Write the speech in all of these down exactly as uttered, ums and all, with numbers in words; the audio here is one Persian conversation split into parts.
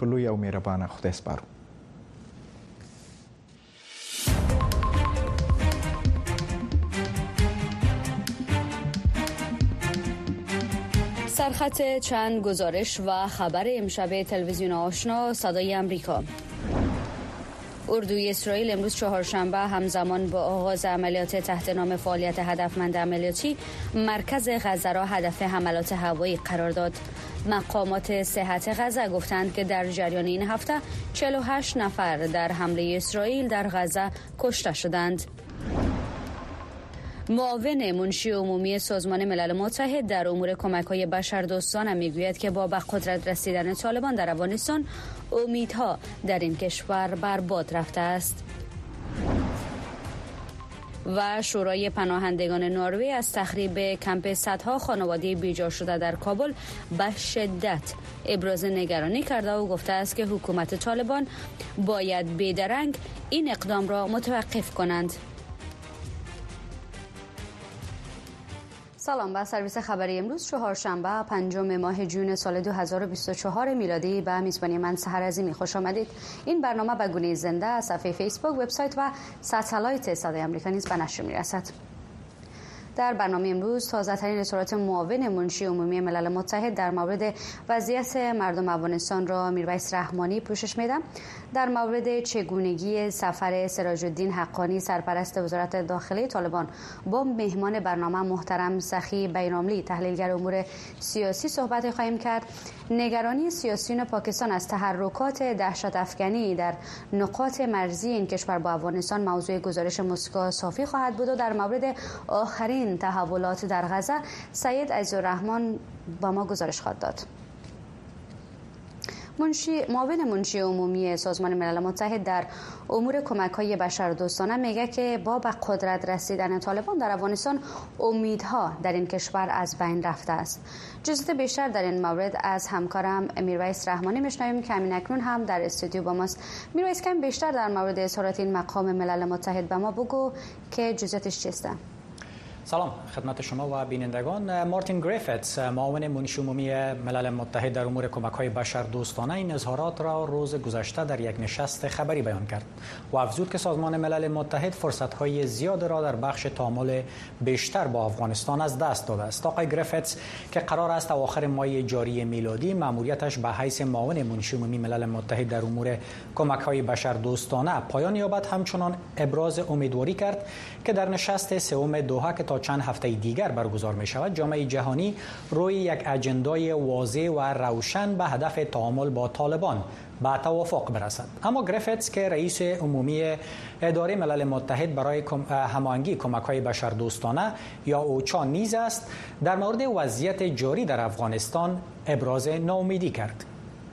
په لوی او مهربانه خدای سپارو. سرخط چند گزارش و خبر امشب تلویزیون آشنا صدای امریکا. اردوی اسرائیل امروز چهارشنبه همزمان با آغاز عملیات تحت نام فعالیت هدفمند عملیاتی مرکز غزه را هدف حملات هوایی قرار داد. مقامات صحت غزه گفتند که در جریان این هفته چهل و هشت نفر در حمله اسرائیل در غزه کشته شدند. معاون منشی عمومی سازمان ملل متحد در امور کمک‌های بشردوستانه میگوید که با به قدرت رسیدن طالبان در افغانستان امیدها در این کشور برباد رفته است. و شورای پناهندگان نروژ از تخریب کمپ صدها خانواده بیجا شده در کابل به شدت ابراز نگرانی کرده و گفته است که حکومت طالبان باید بیدرنگ این اقدام را متوقف کنند. سلام، به سرویس خبری امروز چهارشنبه پنجم ماه جون سال دو هزار و بیست و چهار میلادی به میزبانی من سحر عظیمی خوش آمدید. این برنامه به گونه زنده از صفحه فیسبوک، وبسایت و ساتلایت صدای آمریکا نیز به نشر میرسد. در برنامه امروز تازه ترین اظهارات معاون منشی عمومی ملل متحد در مورد وضعیت مردم افغانستان را میرویس رحمانی پوشش میدم. در مورد چگونگی سفر سراج الدین حقانی سرپرست وزارت داخلی طالبان با مهمان برنامه محترم سخی بیراملی تحلیلگر امور سیاسی صحبت خواهیم کرد. نگرانی سیاسیون پاکستان از تحرکات دهشت افکنی در نقاط مرزی این کشور با افغانستان موضوع گزارش مسکو صافی خواهد بود و در مورد آخرین تحولات در غزه سید عزیزالرحمن با ما گزارش خواهد داد. منشی معاون منشی عمومی سازمان ملل متحد در امور کمک‌های بشردوستانه میگه که با به قدرت رسیدن طالبان در افغانستان امیدها در این کشور از بین رفته است. جزئیات بیشتر در این مورد از همکارم میرویس رحمانی میشنویم که همین اکنون هم در استودیو با ماست. میرویس، کم بیشتر در مورد اظهارات این مقام ملل متحد به ما بگو که جزئیاتش چیست؟ سلام خدمت شما و بینندگان. مارتین گریفتس، معاون منشی عمومی ملل متحد در امور کمک‌های بشردوستانه، این اظهارات را روز گذشته در یک نشست خبری بیان کرد و افزود که سازمان ملل متحد فرصت‌های زیاد را در بخش تعامل بیشتر با افغانستان از دست داده است. آقای گریفتس که قرار است اواخر ماه جاری میلادی مأموریتش به حیث معاون منشی عمومی ملل متحد در امور کمک‌های بشردوستانه پایان یابد، همچنان ابراز امیدواری کرد که در نشست سوم دوحه که تا چند هفته دیگر برگزار می شود جامعه جهانی روی یک اجندای واضح و روشن به هدف تعامل با طالبان به توافق برسد. اما گریفتس که رئیس عمومی اداره ملل متحد برای هماهنگی کمک‌های بشردوستانه یا اوچا نیز است، در مورد وضعیت جاری در افغانستان ابراز ناامیدی کرد.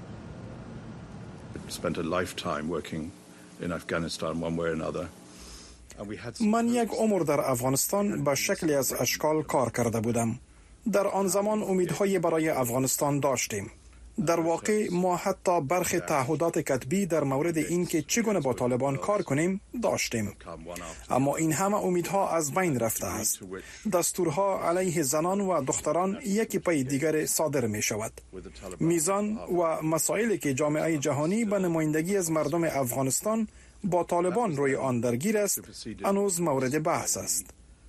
من یک عمر در افغانستان به شکلی از اشکال کار کرده بودم. در آن زمان امیدهای برای افغانستان داشتیم. در واقع ما حتی برخی تعهدات کتبی در مورد اینکه چگونه با طالبان کار کنیم داشتیم. اما این همه امیدها از بین رفته است. دستورها علیه زنان و دختران یکی پای دیگر صادر می شود. میزان و مسائلی که جامعه جهانی به نمایندگی از مردم افغانستان با طالبان روی آن درگیر است هنوز مورد بحث است.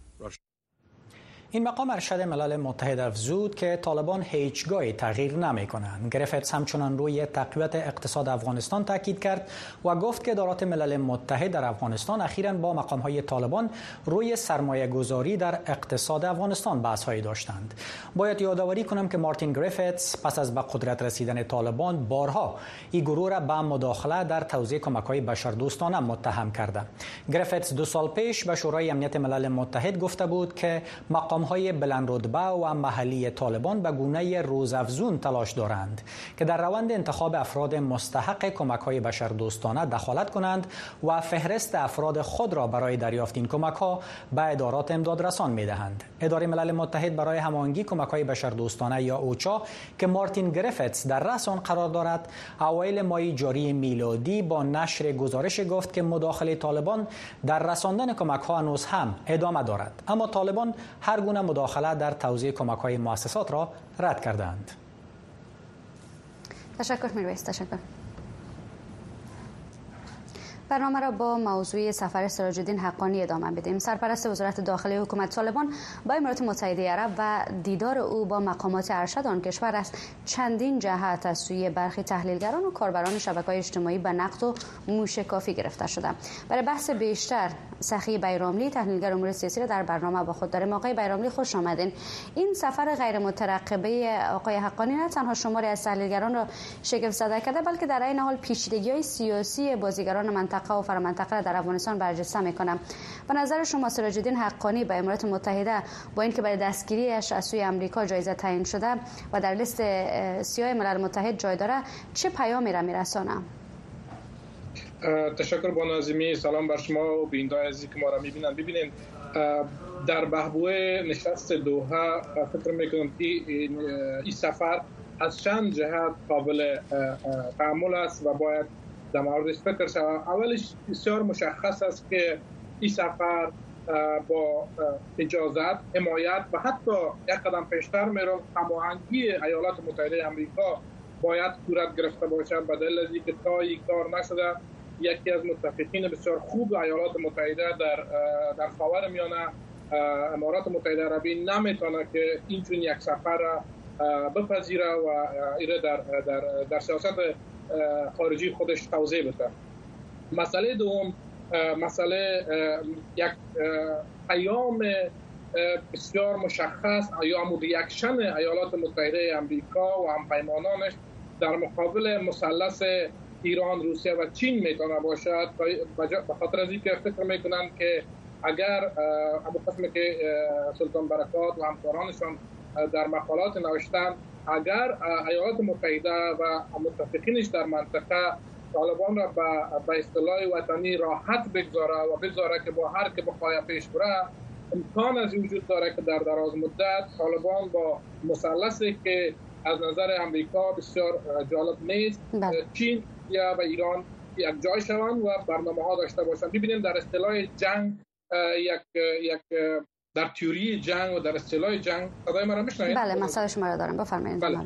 این مقام ارشد ملل متحد افزود که طالبان هیچگاه تغییر نمی کنند. گریفتس همچنان روی تقویت اقتصاد افغانستان تاکید کرد و گفت که ادارات ملل متحد در افغانستان اخیراً با مقام های طالبان روی سرمایه گذاری در اقتصاد افغانستان بحث هایی داشتند. باید یادآوری کنم که مارتین گریفتس پس از به قدرت رسیدن طالبان بارها این گروه را به مداخله در توزیع کمک های بشردوستانه متهم کرده. گریفتس دو سال پیش به شورای امنیت ملل متحد گفته بود که مقام های بلند رتبه و محلی طالبان به گونه روزافزون تلاش دارند که در روند انتخاب افراد مستحق کمک های بشردوستانه دخالت کنند و فهرست افراد خود را برای دریافت این کمک ها به ادارات امدادرسان می دهند. اداره ملل متحد برای هماهنگی کمک های بشردوستانه یا اوچا که مارتین گریفتس در رأس آن قرار دارد، اوایل ماه جاری میلادی با نشر گزارش گفت که مداخله طالبان در رساندن کمک ها هنوز هم ادامه دارد، اما طالبان هر گونه مداخله در توزیع کمک‌های مؤسسات را رد کردند. تشکر میرویس. تشکر. برنامه را با موضوع سفر سراج الدین حقانی ادامه بدیم. سرپرست وزارت داخلی حکومت طالبان با امارات متحده عرب و دیدار او با مقامات ارشد آن کشور است چندین جهت از سوی برخی تحلیلگران و کاربران شبکه‌های اجتماعی به نقد و موشکافی گرفته شده. برای بحث بیشتر سخی بیراملی تحلیلگر امور سیاسی را در برنامه با خود داریم. آقای بیراملی خوش آمدین. این سفر غیر مترقبه آقای حقانی نه تنها شماری از تحلیلگران را شگفت زده کرده بلکه در این حال پیچیدگی‌های سیاسی بازیگران منطقه و فرامنطقه را در افغانستان برجسته می‌کنه. به نظر شما سراج الدین حقانی با امارات متحده با اینکه برای دستگیریش از سوی آمریکا جایزه تعیین شده و در لیست سیاه ملل متحد جای داره چه پیامی را میرسانه؟ تشکر با ناظمی. سلام بر شما و بیننده عزیزی که ما را می‌بینند. ببینید در بهبوه نشست دوحه فکر می‌کنم این سفر از چند جهت قابل تأمل است و باید در موردش فکر شود. اولش بسیار مشخص است که این سفر با اجازت، حمایت و حتی یک قدم پیشتر میرم هماهنگی ایالات متحده آمریکا باید صورت گرفته باشد به دلیل از اینکه تا این کار نشده یکی از متفقین بسیار خوب ایالات متحده در در خاورمیانه امارات متحده عربی نمیتونه که اینجور یک سفر بپذیره و ایره در در در سیاست خارجی خودش توضیح بده. مسئله دوم مسئله یک پیام بسیار مشخص یا ریاکشن ایالات متحده آمریکا و همپیمانانش در مقابل مثلث ایران، روسیه و چین میتونه باشد، به خاطر از اینکه فکر میکنن که اگر ابو قاسم که سلطان برکات و همکارانشان در مقالات نوشتن اگر ایالات متحده و متفقینش در منطقه طالبان را به اصطلاح وطنی راحت بگذاره و بگذاره که با هر که بخواه پیش بره، امکان از وجود داره که در دراز مدت طالبان با مثلثی که از نظر امریکا بسیار جالب نیست چین یا و ایران یک جای شوند و برنامه ها داشته باشند. ببینیم در اصطلاح جنگ یک یک در تئوری جنگ و در اصطلاح جنگ صدای من را میشنوید؟ بله مسئله شما را دارم بفرمایید. بله.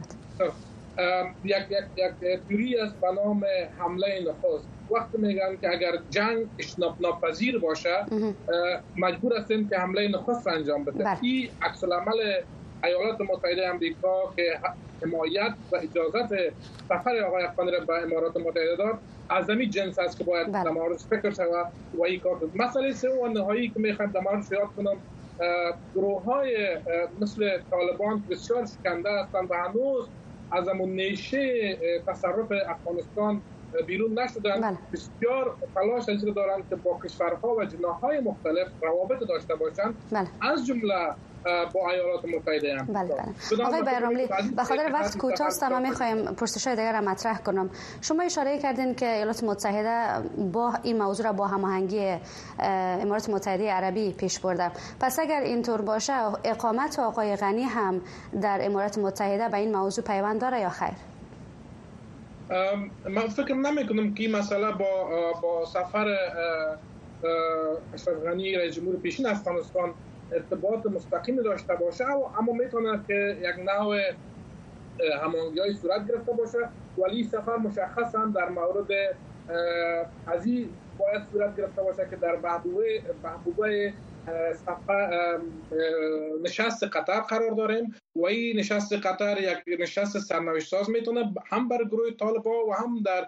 یک یک یک تئوری است به نام حمله نخست. وقتی میگن که اگر جنگ اشتناب ناپذیر باشه مجبور هستیم که حمله نخست انجام بده. این عکس العمل ایالات متحده آمریکا که حمایت و اجازت سفر آقای حقانی را به امارات متحده داد از همین جنس است که باید در موردش فکر شود و این کار کنیم. مسئله سوم نهایی که میخوام در موردش یاد کنم، گروه‌های مثل طالبان بسیار شکننده هستند و هنوز از همون نیشه تصرف افغانستان بیرون نشدن. بله. بسیار تلاش از این دارند که با کشورها و جناح‌های مختلف روابط داشته باشند. بله. از جمله با ایالات متحده آمریکا. بله بله. آقای بیراملی به خاطر وقت کوتاه است ما می‌خوایم پرسش‌های دیگر را مطرح کنم. شما اشاره کردین که ایالات متحده با این موضوع را با هماهنگی امارات متحده عربی پیش برده. پس اگر اینطور باشه اقامت آقای غنی هم در امارات متحده به این موضوع پیوند داره یا خیر؟ من فکر نمی کنم که این مسئله با با سفر اشرف غنی رئیس جمهور پیشین افغانستان ارتباط مستقیم داشته باشه، اما میتونه که یک نوع هماهنگی‌های صورت گرفته باشه، ولی سفر مشخصا در مورد از این باید صورت گرفته باشه که در بهبوه بهبوه سفر نشست قطر قرار داریم و این نشست قطر یک نشست سرنوشت ساز میتونه هم بر گروه طالبان و هم در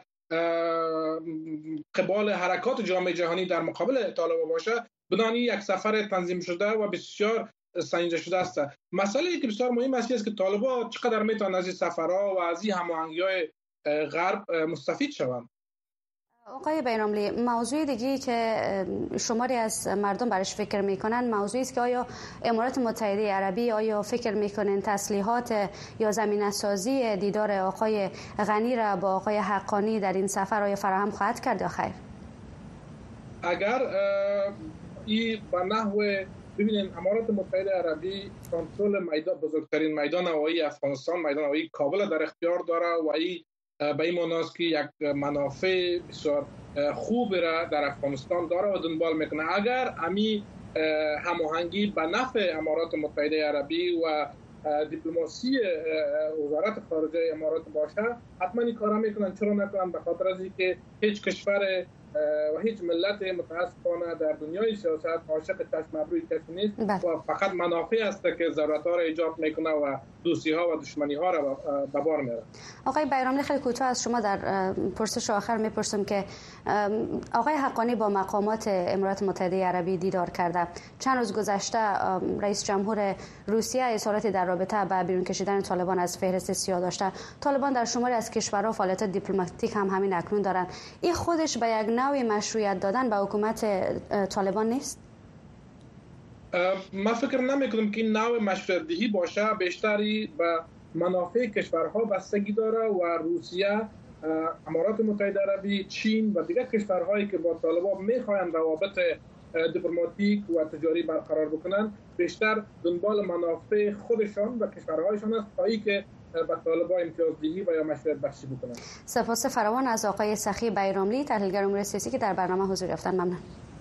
قبال حرکات جامعه جهانی در مقابل طالبان باشه. بدانی یک سفر تنظیم شده و بسیار سنجیده شده است. مسئله که بسیار مهم است که طالبان چقدر میتونن از این سفرها و از این هماهنگی‌های غرب مستفید شوند. آقای بیراملی، موضوع دیگه‌ای که شماری از مردم برش فکر میکنن موضوعی است که آیا امارات متحده عربی آیا فکر میکنن تسلیحات یا زمینه‌سازی دیدار آقای غنی را با آقای حقانی در این سفر آیا فراهم خواهد کرد یا خیر؟ اگر این به نحو ببینید امارات متحده عربی کنترل میدان بزرگترین میدان هوایی افغانستان میدان هوایی کابل در اختیار داره و این به این معنی است که یک منافع بسیار خوب را در افغانستان داره و دنبال میکنه. اگر امی هماهنگی به نفع امارات متحده عربی و دیپلماسی وزارت خارجه امارات باشه حتما این کارا میکنن. چرا نکنن؟ به خاطر از اینکه هیچ کشور و هیچ ملت متاسفانه در دنیای سیاست عاشق چشم ابروی کسی نیست و فقط منافع است که ضرورت ها را ایجاد میکنه و دوستی ها و دشمنی ها را به بار میاره. آقای بیراملی، خیلی کوتاه از شما در پرسش آخر میپرسم که آقای حقانی با مقامات امارات متحده عربی دیدار کرده. چند روز گذشته رئیس جمهور روسیه اظهاراتی در رابطه با بیرون کشیدن طالبان از فهرست سیاه داشته. طالبان در شماری از کشورها فعالیت دیپلماتیک هم همین اکنون دارند. این خودش به یک نوع مشروعیت دادن به حکومت طالبان نیست؟ من فکر نمی کنم که این نوع مشروعیت دهی باشه. بیشتری به منافع کشورها بستگی داره و روسیه، امارات متحده عربی، چین و دیگر کشورهایی که با طالبان میخواهند روابط دیپلماتیک و تجاری برقرار بکنن بیشتر دنبال منافع خودشان و کشورهایشان است تا اینکه به طالبان امتیازدهی و یا مشروعیت بخشی بکنن. سپاس فراوان از آقای سخی بیراملی، تحلیلگر امور سیاسی که در برنامه حضور یافتن. ممنون.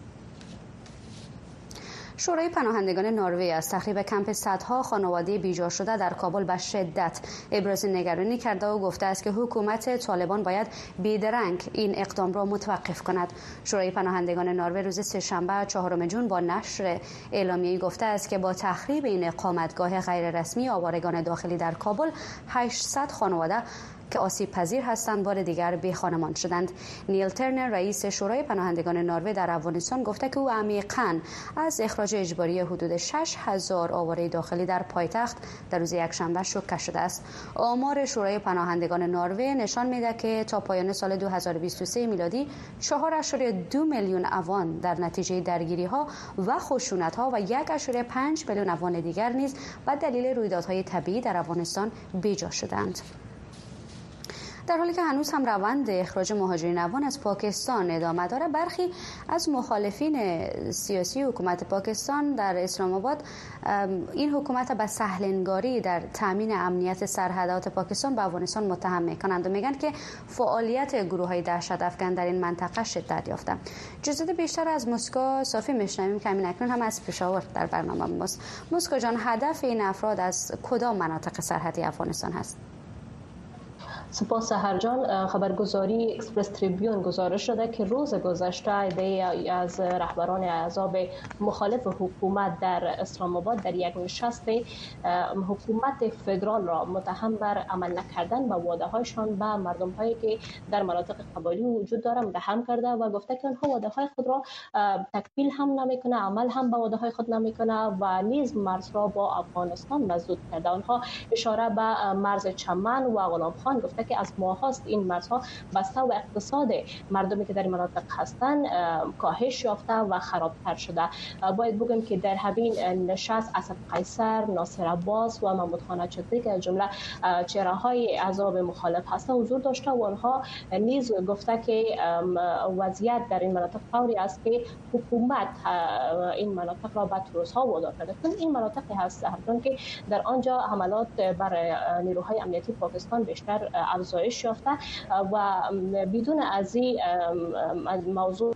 شورای پناهندگان نروژ از تخریب کمپ صدها خانواده بیجا شده در کابل به شدت ابراز نگرانی کرده و گفته است که حکومت طالبان باید بیدرنگ این اقدام را متوقف کند. شورای پناهندگان نروژ روز سه‌شنبه چهارم ژوئن با نشر اعلامیه‌ای گفته است که با تخریب این اقامتگاه غیررسمی آوارگان داخلی در کابل هشتصد خانواده که آسیب پذیر هستند بار دیگر بی خانمان شدند. نیل ترنر رئیس شورای پناهندگان نروژ در افغانستان گفته که او عمیقاً از اخراج اجباری حدود شش هزار آواره داخلی در پایتخت در روز یکشنبه شوکه شده است. آمار شورای پناهندگان نروژ نشان میده که تا پایان سال دو هزار و بیست و سه میلادی چهار ممیز دو میلیون افغان در نتیجه درگیری ها و خشونت ها و یک ممیز پنج میلیون افغان دیگر نیز به دلیل رویدادهای طبیعی در افغانستان بیجا شدند. در حالی که هنوز هم روند اخراج مهاجرین افغان از پاکستان ادامه داره، برخی از مخالفین سیاسی حکومت پاکستان در اسلام آباد این حکومت به سهلنگاری در تامین امنیت سرحدات پاکستان به افغانستان متهم میکنند و میگن که فعالیت گروه‌های دهشت افکن در این منطقه شدت یافته. جزئیات بیشتر از مسکو صافی میشنویم که همین اکنون هم از پشاور در برنامه ماست. مسکو جان، هدف این افراد از کدام مناطق سرحدی افغانستان هست؟ سپاس سحرجان. خبرگزاری اکسپرس تریبیون گزارش داده که روز گذشته عده‌ای از رهبران احزاب مخالف حکومت در اسلام آباد در یک نشست حکومت فدرال را متهم بر عمل نکردن به وعده‌هایشان به مردم‌هایی که در مناطق قبالی وجود دارند متهم کرده و گفته که آنها وعده‌های خود را تکمیل هم نمی‌کنه، عمل هم به وعده‌های خود نمی‌کنه و نیز مرز را با افغانستان مسدود کرده. آنها اشاره به مرز چمن و غلام خان گفته که از ماهاست این مرزها بسته و اقتصاد مردمی که در این مناطق هستند کاهش یافته و خرابتر شده. باید بگم که در همین نشست اسد قیصر، ناصر عباس و محمود خان چتری که از جمله چهره‌های احزاب مخالف هستند حضور داشته و آنها نیز گفته که وضعیت در این مناطق طوری است که حکومت این مناطق را به تروس‌ها وادار کرده. چون این مناطقی هست که در آنجا حملات بر نیروهای امنیتی پاکستان بیشتر افزایش یافته و بدون از این موضوع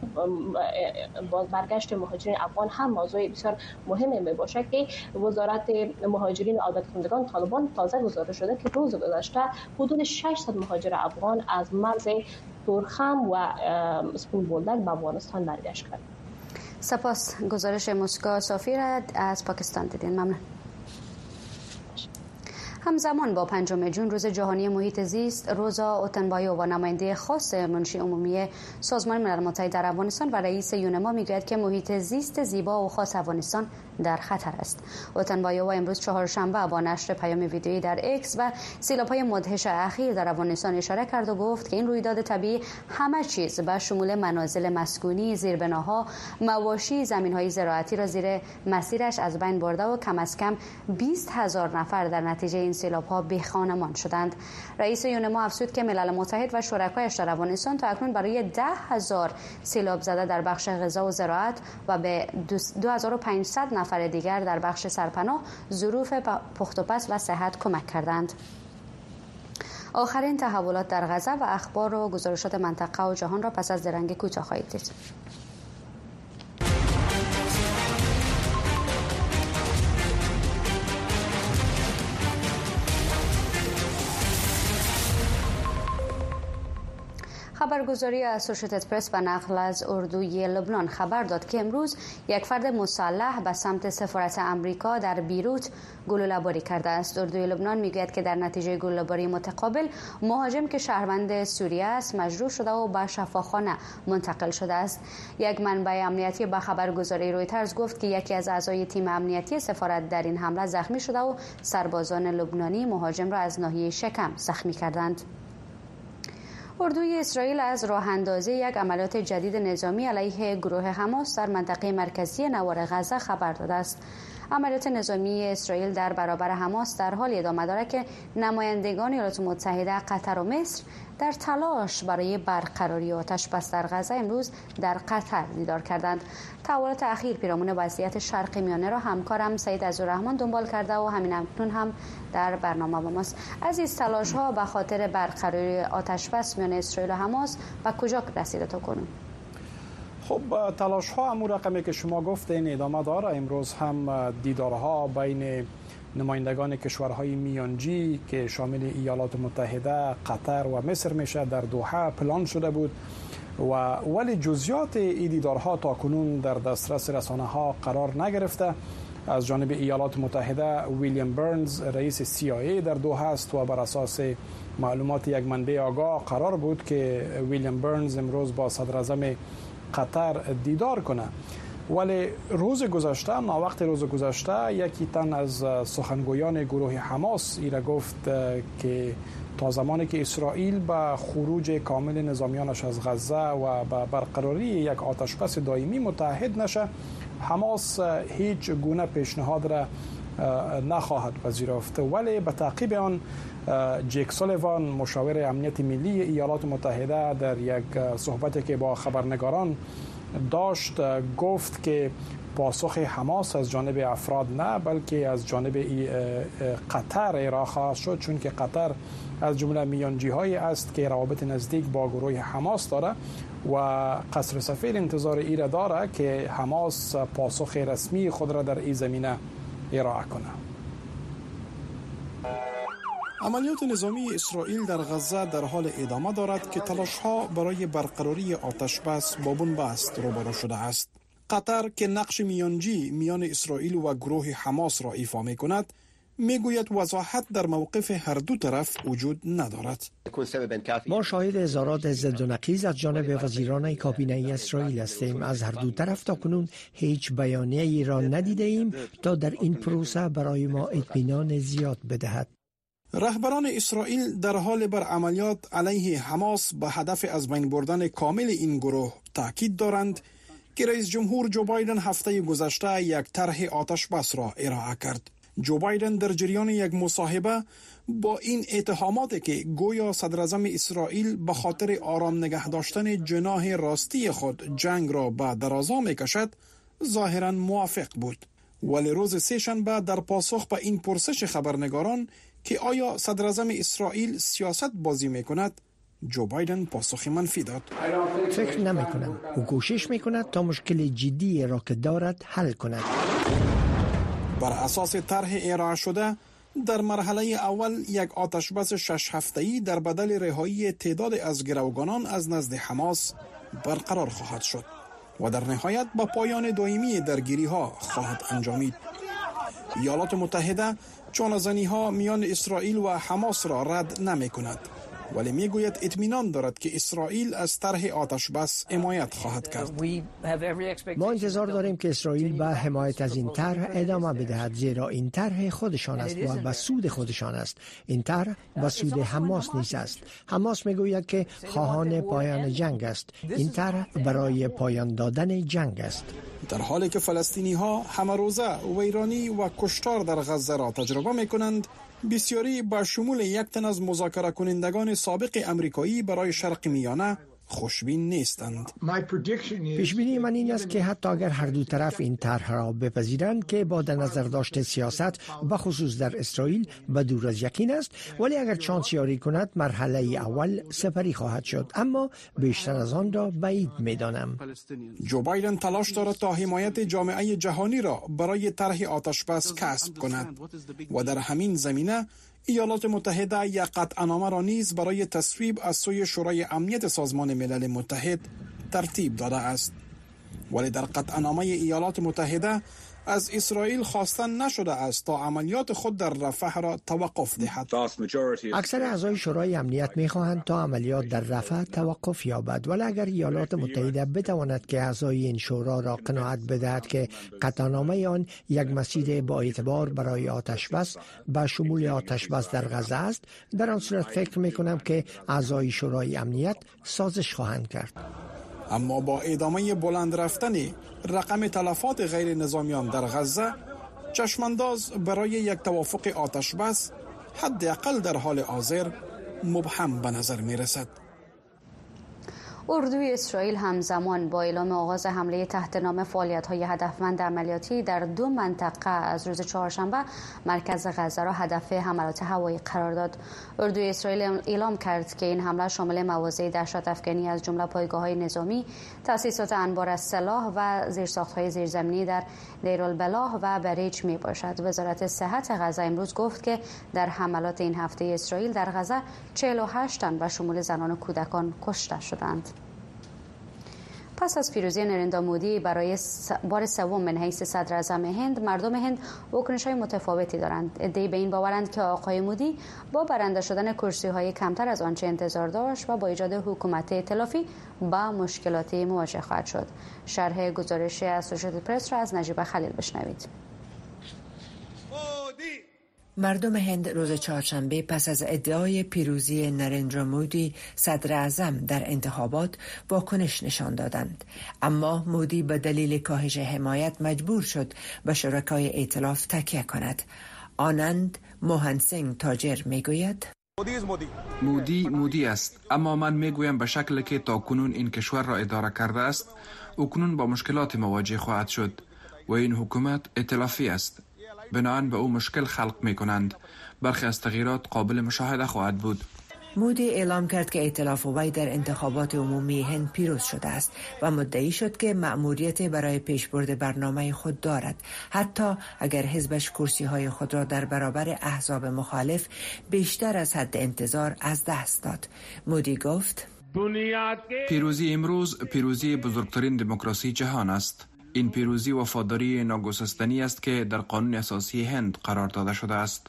باز برگشت مهاجرین افغان هم موضوع بسیار مهمی می باشه که وزارت مهاجرین و عودت کنندگان طالبان تازه گزارش شده که روز گذشته حدود ششصد مهاجر افغان از مرز تورخم و اسپون بولدک به افغانستان برگشت کرد. سپاس. گزارش مسکو صافی را از پاکستان دیدین. ممنون. همزمان با پنجم ژوئن روز جهانی محیط زیست، روزا اوتنبایو و نماینده خاص منشی عمومی سازمان ملل متحد در افغانستان و رئیس یونما میگوید که محیط زیست زیبا و خاص افغانستان در خطر است. اوتنبایو امروز چهارشنبه با نشر پیام ویدیویی در ایکس و سیلاب‌های مدهش اخیر در افغانستان اشاره کرد و گفت که این رویداد طبیعی همه چیز به شمول منازل مسکونی، زیربناها، مواشی، زمین‌های زراعتی را زیر مسیرش از بین برده و کم از کم بیست هزار نفر در نتیجه این سیلاب‌ها بی خانمان شدند. رئیس یونما افزود که ملل متحد و شرکایش در افغانستان تا اکنون برای ده هزار سیلاب زده در بخش غذا و زراعت و به دو هزار و پانصد نفر دیگر در بخش سرپناه، ظروف پخت و پز و صحت کمک کردند. آخرین تحولات در غزه و اخبار و گزارشات منطقه و جهان را پس از درنگ کوتاه خواهید دید. خبرگزاری اسوشیتد پرس به نقل از اردوی لبنان خبر داد که امروز یک فرد مسلح به سمت سفارت امریکا در بیروت گلوله‌باری کرده است. اردوی لبنان میگوید که در نتیجه گلوله‌باری متقابل مهاجم که شهروند سوریه است مجروح شده و به شفاخانه منتقل شده است. یک منبع امنیتی به خبرگزاری رویترز گفت که یکی از اعضای تیم امنیتی سفارت در این حمله زخمی شده و سربازان لبنانی مهاجم را از ناحیه شکم زخمی کردند. اردوی اسرائیل از راه اندازی یک عملیات جدید نظامی علیه گروه حماس در منطقه مرکزی نوار غزه خبر داده است. عملیات نظامی اسرائیل در برابر حماس در حال ادامه دارد که نمایندگان ایالات متحده، قطر و مصر در تلاش برای برقراری آتش بس در غزه امروز در قطر دیدار کردند. تحولات اخیر پیرامون وضعیت شرق میانه را همکارم سید عزیزالرحمن دنبال کرده و همین اکنون هم در برنامه با ماست. عزیز، تلاش ها به خاطر برقراری آتش بس میان اسرائیل و حماس به کجا رسیده تا کنون؟ خب تلاش ها همون رقمی که شما گفتین ادامه داره. امروز هم دیدارها بین نمایندگان کشورهای میانجی که شامل ایالات متحده، قطر و مصر میشه در دوحه پلان شده بود و ولی جزئیات این دیدارها تا کنون در دسترس رسانه ها قرار نگرفته. از جانب ایالات متحده ویلیام برنز رئیس سی آی ای در دوحه است و بر اساس معلومات یک منبع آگاه قرار بود که ویلیام برنز امروز با صدر اعظم قطر دیدار کنه. ولی روز گذشته، ناوقت روز گذشته، یکی تن از سخنگویان گروه حماس ایره گفت که تا زمانی که اسرائیل به خروج کامل نظامیانش از غزه و به برقراری یک آتشبس دائمی متحد نشه، حماس هیچ گونه پیشنهاد را نخواهد پذیرفت. ولی به تعقیب آن جیک سولیوان مشاور امنیت ملی ایالات متحده در یک صحبتی که با خبرنگاران داشت گفت که پاسخ حماس از جانب افراد نه بلکه از جانب قطر ارائه خواهد شد، چون که قطر از جمله میانجی هایی است که روابط نزدیک با گروه حماس داره و قصر سفیر انتظار ایره داره که حماس پاسخ رسمی خود را در این زمینه ارائه کنه. عملیات نظامی اسرائیل در غزه در حال ادامه دارد که تلاش‌ها برای برقراری آتشبس با بنبست روبرو شده است. قطر که نقش میانجی میان اسرائیل و گروه حماس را ایفا می‌کند، میگوید وضاحت در موقف هر دو طرف وجود ندارد. ما شاهد اظهارات ضد و نقیض از جانب وزیران کابینه اسرائیل هستیم. از هر دو طرف تا کنون هیچ بیانیه‌ای را ندیده ایم تا در این پروسه برای ما اطمینان زیاد بدهد. رهبران اسرائیل در حال بر عملیات علیه حماس به هدف از بین بردن کامل این گروه تاکید دارند که رئیس جمهور جو بایدن هفته گذشته یک طرح آتش بس را ارائه کرد. جو بایدن در جریان یک مصاحبه با این اتهامات که گویا صدر اعظم اسرائیل به خاطر آرام نگه داشتن جناح راستی خود جنگ را به درازا میکشد ظاهرا موافق بود. ولی روز سه‌شنبه در پاسخ به این پرسش خبرنگاران که آیا صدر اعظم اسرائیل سیاست بازی میکند، جو بایدن پاسخ منفی داد. فکر نمی کنم. او کوشش میکند تا مشکل جدی را که دارد حل کند. بر اساس طرح ارائه شده در مرحله اول یک آتشبس شش هفته‌ای در بدل رهایی تعداد از گروگانان از نزد حماس برقرار خواهد شد و در نهایت با پایان دائمی درگیری ها خواهد انجامید. ایالات متحده چانه‌زنی ها میان اسرائیل و حماس را رد نمی کند، ولی می گوید اطمینان دارد که اسرائیل از طرح آتش بس حمایت خواهد کرد. ما انتظار داریم که اسرائیل به حمایت از این طرح ادامه بدهد، زیرا این طرح خودشان است و به سود خودشان است. این طرح به سود حماس نیز است. حماس می گوید که خواهان پایان جنگ است. این طرح برای پایان دادن جنگ است. در حالی که فلسطینی ها همه روزه ویرانی و کشتار در غزه را تجربه می کنند، بسیاری با شمول یک تن از مذاکره کنندگان سابق امریکایی برای شرق میانه خوشبین نیستند. پیشبینی من این است که حتی اگر هر دو طرف این طرح را بپذیرند که با در نظر داشت سیاست و خصوص در اسرائیل به دور از یقین است، ولی اگر چانس یاری کند مرحله اول سپری خواهد شد، اما بیشتر از آن را بعید می‌دانم. جو بایدن تلاش دارد تا حمایت جامعه جهانی را برای طرح آتش بس کسب کند و در همین زمینه ایالات متحده یک قطعنامه را نیز برای تصویب از سوی شورای امنیت سازمان ملل متحد ترتیب داده است. ولی در قطعنامه ایالات متحده از اسرائیل خواستن نشده است تا عملیات خود در رفح را توقف دهد. اکثر اعضای شورای امنیت می‌خواهند تا عملیات در رفح توقف یابد، ولی اگر ایالات متحده بتواند که اعضای این شورا را قناعت بدهد که قطعنامه آن یک مسیر با اعتبار برای آتش‌بس به شمول آتش‌بس در غزه است، در آن صورت فکر می‌کنم که اعضای شورای امنیت سازش خواهند کرد. اما با ادامه بلند رفتن رقم تلفات غیر نظامیان در غزه، چشمانداز برای یک توافق آتش‌بس حداقل در حال حاضر مبهم به نظر می رسد. اردوی اسرائیل همزمان با اعلام آغاز حمله تحت نام فعالیت‌های هدفمند عملیاتی در دو منطقه از روز چهارشنبه مرکز غزه را هدف حملات هوایی قرار داد. اردوی اسرائیل اعلام کرد که این حمله شامل مواضع دهشت افکنی از جمله پایگاه‌های نظامی، تأسیسات انبار از سلاح و زیرساخت‌های زیرزمینی در دیرالبلاح و بریج میباشد. وزارت صحت غزه امروز گفت که در حملات این هفته اسرائیل در غزه چهل و هشت تن به شمول زنان و کودکان کشته شدند. پس از پیروزی نریندرا مودی برای بار سوم من حیث صدر اعظم هند، مردم هند واکنش‌های متفاوتی دارند. عده‌ای به این باورند که آقای مودی با برنده شدن کرسی‌های کمتر از آنچه انتظار داشت و با ایجاد حکومت ائتلافی با مشکلاتی مواجه خواهد شد. شرح گزارش اسوسییتد پرس را از نجیب خلیل بشنوید. مردم هند روز چهارشنبه پس از ادعای پیروزی نریندرا مودی صدر اعظم در انتخابات واکنش نشان دادند، اما مودی به دلیل کاهش حمایت مجبور شد به شرکای ائتلاف تکیه کند. آنند موهن سینگ تاجر میگوید مودی مودی است، اما من میگویم به شکلی که تا کنون این کشور را اداره کرده است اکنون با مشکلات مواجه خواهد شد و این حکومت ائتلافی است، بنابراین به او مشکل خلق می کنند. برخی از تغییرات قابل مشاهده خواهد بود. مودی اعلام کرد که ائتلاف وی در انتخابات عمومی هند پیروز شده است و مدعی شد که مأموریت برای پیشبرد برنامه خود دارد، حتی اگر حزبش کرسی های خود را در برابر احزاب مخالف بیشتر از حد انتظار از دست داد. مودی گفت پیروزی امروز پیروزی بزرگترین دموکراسی جهان است. این پیروزی وفاداری ناگسستنی است که در قانون اساسی هند قرار داده شده است.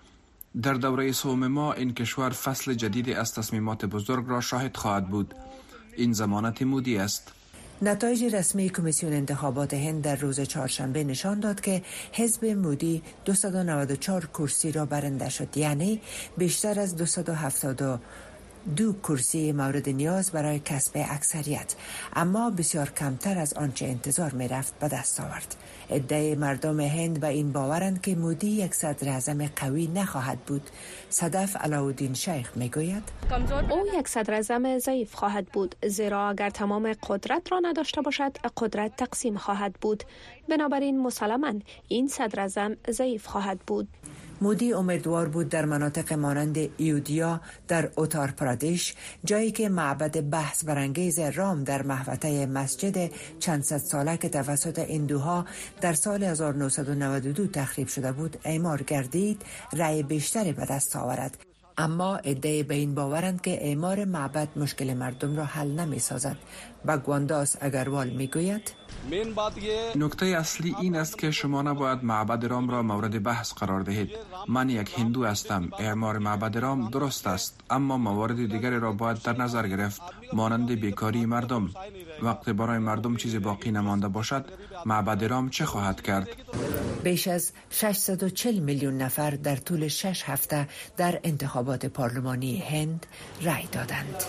در دوره سوم ما این کشور فصل جدیدی از تصمیمات بزرگ را شاهد خواهد بود. این ضمانت مودی است. نتایج رسمی کمیسیون انتخابات هند در روز چهارشنبه نشان داد که حزب مودی دویست و نود و چهار کرسی را برنده شد، یعنی بیشتر از دویست و هفتاد و دو کرسی مورد نیاز برای کسب اکثریت، اما بسیار کمتر از آنچه انتظار می رفت به دست آورد. ادعای مردم هند به این باورند که مودی یک صدر اعظم قوی نخواهد بود. صدف علاءالدین شیخ می گوید او یک صدر اعظم ضعیف خواهد بود، زیرا اگر تمام قدرت را نداشته باشد قدرت تقسیم خواهد بود. بنابراین مسلماً این صدر اعظم ضعیف خواهد بود. مودی امیدوار بود در مناطق مانند ایودیا در اتار پرادیش، جایی که معبد بحث برانگیز رام در محوطه مسجد چند صد ساله که توسط هندوها در سال هزار و نهصد و نود و دو تخریب شده بود اعمار گردید، رأی بیشتری به دست آورد. اما ادعای به این باورند که اعمار معبد مشکل مردم را حل نمی سازد. بگوانداس اگروال می گوید نکته اصلی این است که شما نباید معبد رام را مورد بحث قرار دهید. من یک هندو هستم. اعمار معبد رام درست است، اما موارد دیگری را باید در نظر گرفت، مانند بیکاری مردم. وقتی برای مردم چیزی باقی نمانده باشد، معبد رام چه خواهد کرد؟ بیش از ششصد و چهل میلیون نفر در طول شش هفته در انتخابات پارلمانی هند رای دادند.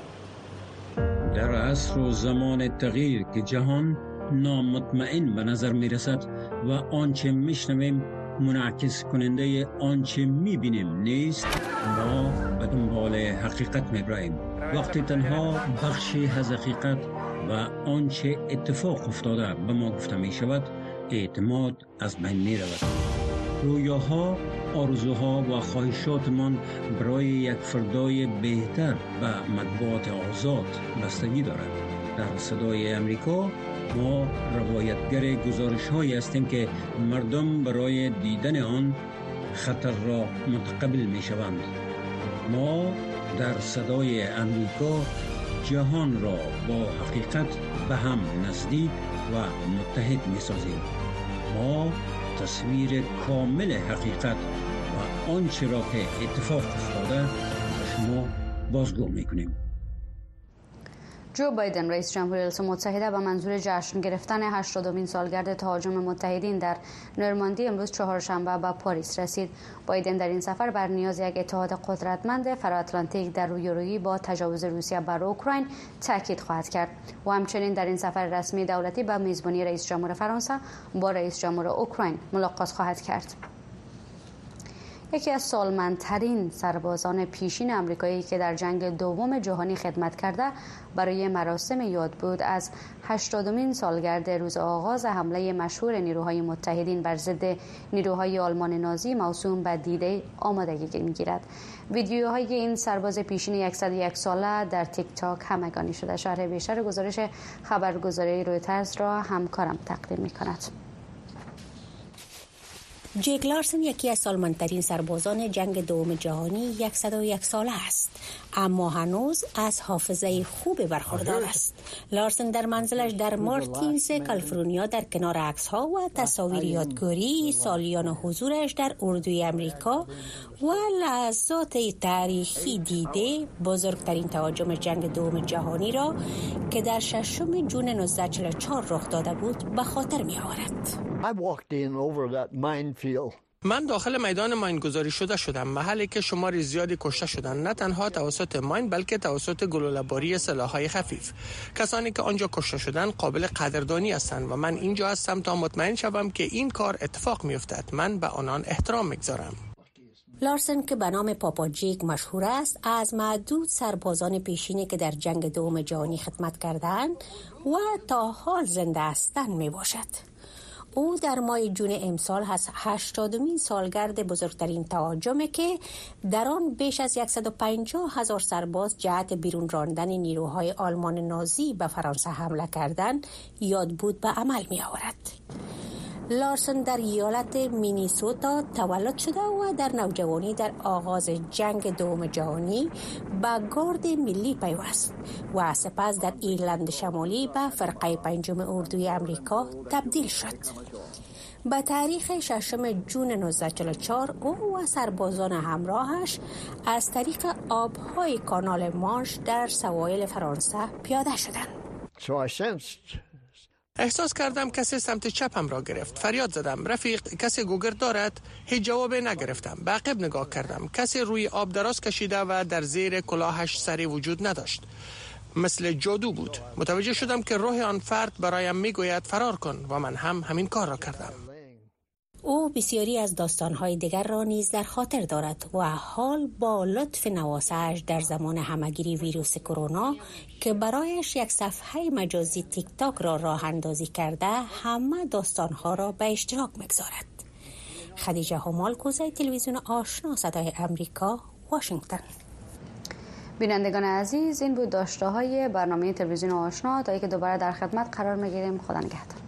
در عصر و زمان تغییر که جهان نامطمئن به نظر می رسد و آنچه می شنویم منعکس کننده آنچه می بینیم نیست، ما به دنبال حقیقت می براییم. وقتی تنها بخشی از حقیقت و آنچه اتفاق افتاده به ما گفته می شود، اعتماد از بین می رود. رویاها، آرزوها و خواهشاتمان برای یک فردای بهتر و مطبوعات آزاد بستگی دارد. در صدای امریکا ما روایتگر گزارش هایی هستیم که مردم برای دیدن آن خطر را متقبل می شوند. ما در صدای امریکا جهان را با حقیقت به هم نزدیک و متحد می سازیم. ما تصویر کامل حقیقت و آنچه را که اتفاق افتاده به شما بازگو می کنیم. جو بایدن رئیس جمهوری ایالات متحده به منظور جشن گرفتن هشتادمین سالگرد تهاجم متحدین در نورماندی امروز چهارشنبه به پاریس رسید. بایدن در این سفر بر نیاز یک اتحاد قدرتمند فراتلانتیک در رویارویی با تجاوز روسیه بر اوکراین تاکید خواهد کرد و همچنین در این سفر رسمی دولتی به میزبانی رئیس جمهور فرانسه با رئیس جمهور اوکراین ملاقات خواهد کرد. یکی از سالمندترین سربازان پیشین آمریکایی که در جنگ دوم جهانی خدمت کرده برای مراسم یادبود از هشتادمین سالگرد روز آغاز حمله مشهور نیروهای متحدین بر ضد نیروهای آلمان نازی موسوم به دی‌دی آمادگی می‌گیرد. ویدیوهای این سرباز پیشین صد و یک ساله در تیک تاک همگانی شده. شرح بیشتر گزارش خبرگزاری رویترز را همکارم تقدیم می‌کند. جک لارسن یکی از سالمندترین سربازان جنگ دوم جهانی صد و یک ساله است، اما هنوز از حافظه خوب برخوردار است. لارسن در منزلش در مارتینز کالیفرنیا در کنار عکس‌ها و تصاویر یادگاری سالیان حضورش در اردوی امریکا و لحظات تاریخی دیده بزرگترین تهاجم جنگ دوم جهانی را که در ششم ژوئن نوزده چهل و چهار رخ داده بود به خاطر می آورد. من داخل میدان ماینگذاری شده شدم، محلی که شماری زیادی کشته شدند، نه تنها توسط ماین بلکه توسط گلوله‌باری سلاح‌های خفیف. کسانی که آنجا کشته شدند قابل قدردانی هستند و من اینجا هستم تا مطمئن شوم که این کار اتفاق می‌افتد. من به آنان احترام می‌گذارم. لارسن که به نام پاپا جیک مشهور است، از معدود سربازان پیشینی که در جنگ دوم جهانی خدمت کردند و تا حال زنده هستند میباشد. او در ماه جون امسال از هشتادمین سالگرد بزرگترین تهاجمی که در آن بیش از صد و پنجاه هزار سرباز جهت بیرون راندن نیروهای آلمان نازی به فرانسه حمله کردند یادبود به عمل می آورد. لارسن در ایالت مینیسوتا تولد شده و در نوجوانی در آغاز جنگ دوم جهانی به گارد ملی پیوست و سپس در ایرلند شمالی به فرقه پنجم اردوی امریکا تبدیل شد. به تاریخ ششم ژوئن نوزده چهل و چهار او و سربازان همراهش از طریق آبهای کانال مانش در سواحل فرانسه پیاده شدند. احساس کردم کسی سمت چپم را گرفت. فریاد زدم رفیق، کسی گوگرد دارد؟ هیچ جواب نگرفتم. به عقب نگاه کردم. کسی روی آب دراز کشیده و در زیر کلاهش سری وجود نداشت. مثل جادو بود. متوجه شدم که روح آن فرد برایم میگوید فرار کن و من هم همین کار را کردم. او بسیاری از داستان‌های دیگر را نیز در خاطر دارد و حال با لطف نواسه‌اش در زمان همه‌گیری ویروس کرونا که برایش یک صفحه مجازی تیک تاک را راه اندازی کرده همه داستان‌ها را به اشتراک می‌گذارد. خدیجه همالکوزی، تلویزیون آشنا صدای امریکا، واشنگتن. بینندگان عزیز، این بود داشته‌های برنامه تلویزیون آشنا. تا اینکه دوباره در خدمت قرار می‌گیریم، خدا نگهدار.